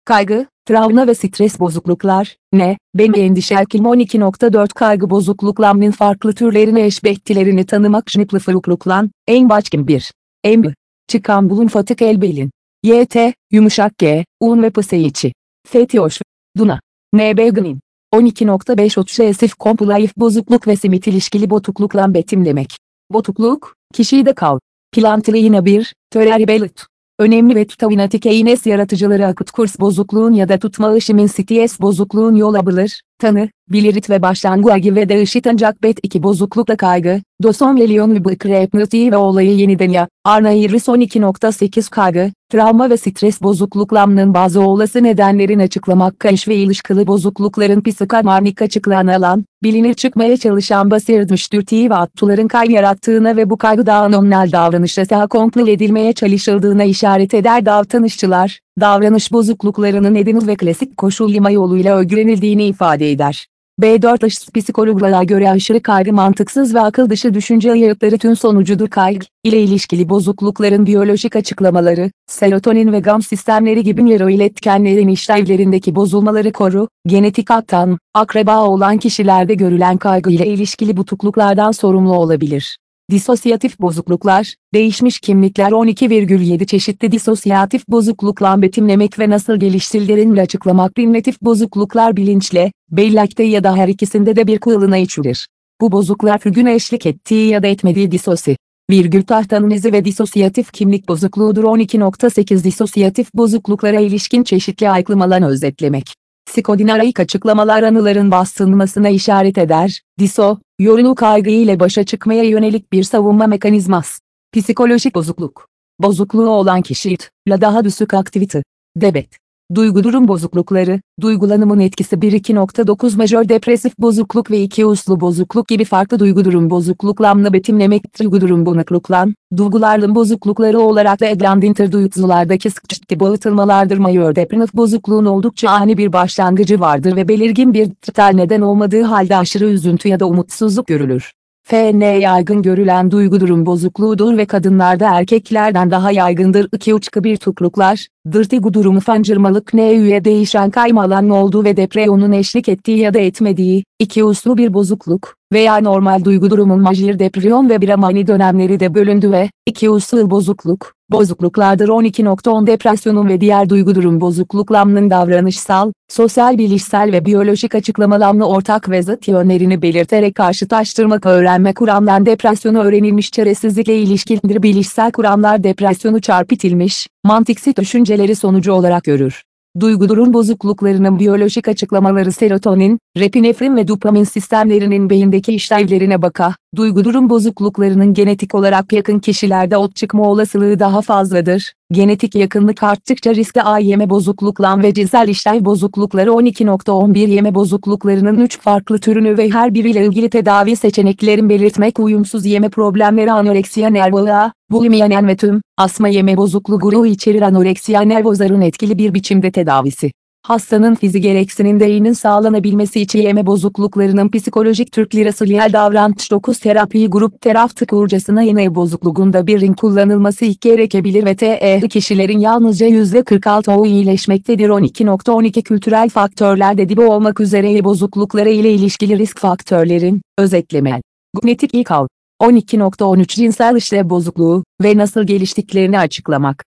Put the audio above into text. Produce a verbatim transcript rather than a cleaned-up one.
Kaygı, travma ve stres bozukluklar, ne, benim endişelkim on iki nokta dört Kaygı bozukluklarının farklı türlerini eşbehtilerini tanımak jniplı fırukluklan, en başkin bir. M. Çıkan bulun fatık elbelin. Y T, yumuşak G, un ve pıse içi. Fetiyoş. Duna. N. Begnin. on iki nokta beş Obsesif kompulsif bozukluk ve simit ilişkili bozuklukla betimlemek. Bozukluk, kişide kav. Plantilina bir, törer belit. Önemli ve tutavinatik eğnes yaratıcıları akut kurs bozukluğun ya da tutma ışimin stres bozukluğun yol alabilir, tanı, bilirit ve başlangıcı ve değişit ancak bet iki bozuklukla kaygı, dosomlelyon ve bıkrepnıti ve olayı yeniden ya, Arnairis on iki nokta sekiz Kaygı, travma ve stres bozukluklarının bazı olası nedenlerini açıklamak kayış ve ilişkili bozuklukların psikomarnik açıklanan alan, bilinir çıkmaya çalışan basir düştürtüğü ve attuların kaygı yarattığına ve bu kaygı anormal davranışa kontrol edilmeye çalışıldığına işaret eder davranışçılar, davranış bozukluklarının nedeni ve klasik koşullama yoluyla öğrenildiğini ifade eder. B dört Aşırı psikologlara göre aşırı kaygı mantıksız ve akıl dışı düşünce ayıtları tüm sonucudur. Kaygı ile ilişkili bozuklukların biyolojik açıklamaları, serotonin ve gam sistemleri gibi nöroiletkenlerin işlevlerindeki bozulmaları koru, genetik aktan, akraba olan kişilerde görülen kaygı ile ilişkili bozukluklardan sorumlu olabilir. Disosyatif bozukluklar, değişmiş kimlikler on iki virgül yedi çeşitli disosyatif bozuklukla betimlemek ve nasıl geliştirildiğini açıklamak. Cognitif bozukluklar bilinçle, bellekte ya da her ikisinde de bir kılına içilir. Bu bozukluklar fügüne eşlik ettiği ya da etmediği disosi, virgül tahtanın izi ve disosyatif kimlik bozukluğudur. on iki nokta sekiz Disosyatif bozukluklara ilişkin çeşitli aykırmalarını özetlemek. Psikodinamik açıklamalar anıların bastırılmasına işaret eder. Diso, yorulu kaygı ile başa çıkmaya yönelik bir savunma mekanizması. Psikolojik bozukluk. Bozukluğu olan kişi ile daha düşük aktivite. Debet. Duygu durum bozuklukları, duygulanımın etkisi bir iki nokta dokuz Majör depresif bozukluk ve iki uslu bozukluk gibi farklı duygu durum bozukluklarını betimlemek. Duygu durum bozukluklan, duyguların bozuklukları olarak da adlandırılır. Duygulardaki sıkışıklı bağıtılmalardır. Majör depresif bozukluğun oldukça ani bir başlangıcı vardır ve belirgin bir tıtal neden olmadığı halde aşırı üzüntü ya da umutsuzluk görülür. F N yaygın görülen duygu durum bozukluğudur ve kadınlarda erkeklerden daha yaygındır. iki uçku bir tutukluklar, dürtü durumu fancırmalık N Ü'ye değişen kaymalan olduğu ve depresyonun eşlik ettiği ya da etmediği, iki uslu bir bozukluk veya normal duygu durumun majör depresyon ve bir mani dönemleri de bölündü ve iki uslu bozukluk, bozukluklardır. on iki nokta on Depresyonun ve diğer duygu durum bozukluklarının davranışsal, sosyal bilişsel ve biyolojik açıklamalarla ortak ve zıt yönlerini belirterek karşılaştırmak öğrenme kuramlar depresyonu öğrenilmiş çaresizlikle ilişkilidir. Bilişsel kuramlar depresyonu çarpıtılmış, mantıksal düşünceleri sonucu olarak görür. Duygu durum bozukluklarının biyolojik açıklamaları serotonin, repinefrin ve dopamin sistemlerinin beyindeki işlevlerine baka, duygu durum bozukluklarının genetik olarak yakın kişilerde ot çıkma olasılığı daha fazladır. Genetik yakınlık arttıkça riskli A yeme bozukluklan ve cinsel işlev bozuklukları on iki nokta on bir Yeme bozukluklarının üç farklı türünü ve her biriyle ilgili tedavi seçeneklerin belirtmek. Uyumsuz yeme problemleri anoreksiya nervosa, bulimia ve tüm, asma yeme bozukluğu grubu içerir. Anoreksiya nervosa'nın etkili bir biçimde tedavisi. Hastanın fizik gereksinimlerinin sağlanabilmesi için yeme bozukluklarının psikolojik Türk lirası liyel davranış dokuz terapiyi grup terapi kurcasına yeme bozukluğunda birin kullanılması ilk gerekebilir ve T E kişilerin yalnızca yüzde kırk altı o iyileşmektedir. on iki nokta on iki Kültürel faktörler de dibi olmak üzere yeme bozuklukları ile ilişkili risk faktörlerin, özetleme. Genetik ilk al. on iki nokta on üç Cinsel işlev bozukluğu ve nasıl geliştiklerini açıklamak.